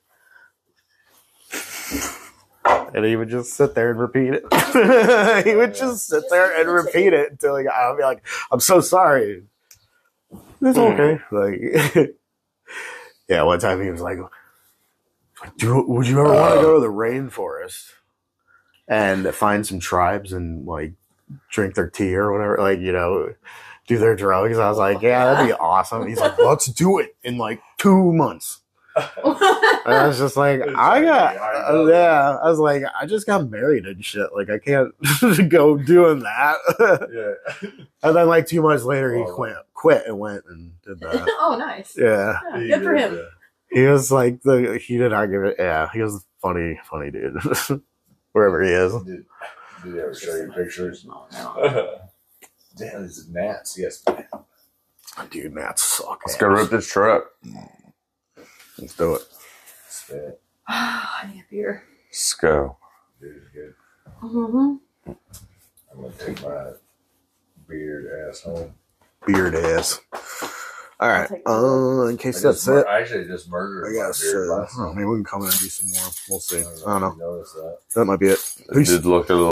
And he would just sit there and repeat it. He would just sit there and repeat it until I'll be like, "I'm so sorry." It's okay. Like, yeah. One time he was like, would you ever want to go to the rainforest and find some tribes and like drink their tea or whatever, like, you know, do their drugs? I was like, yeah, that'd be awesome. He's like, let's do it in like 2 months. And I was just like, I was like, I just got married and shit. Like, I can't go doing that. Yeah. And then like 2 months later, he quit and went and did that. Oh, nice. Yeah. Yeah, good for him. He was like he did not give it. Yeah, he was funny dude. Wherever he is. Did he ever show you pictures? No. Damn, these gnats. Yes. Dude, Matt suck. Let's go rip this truck. Let's do it. Spit. I need a beer. Sco. Dude, good. Mm-hmm. I'm gonna take my beard ass home. Beard ass. All right. In case that's it. I actually just murdered. I guess. my beard last Maybe we can come in and do some more. We'll see. I don't know. Notice that. That might be it. It Peace. did look a little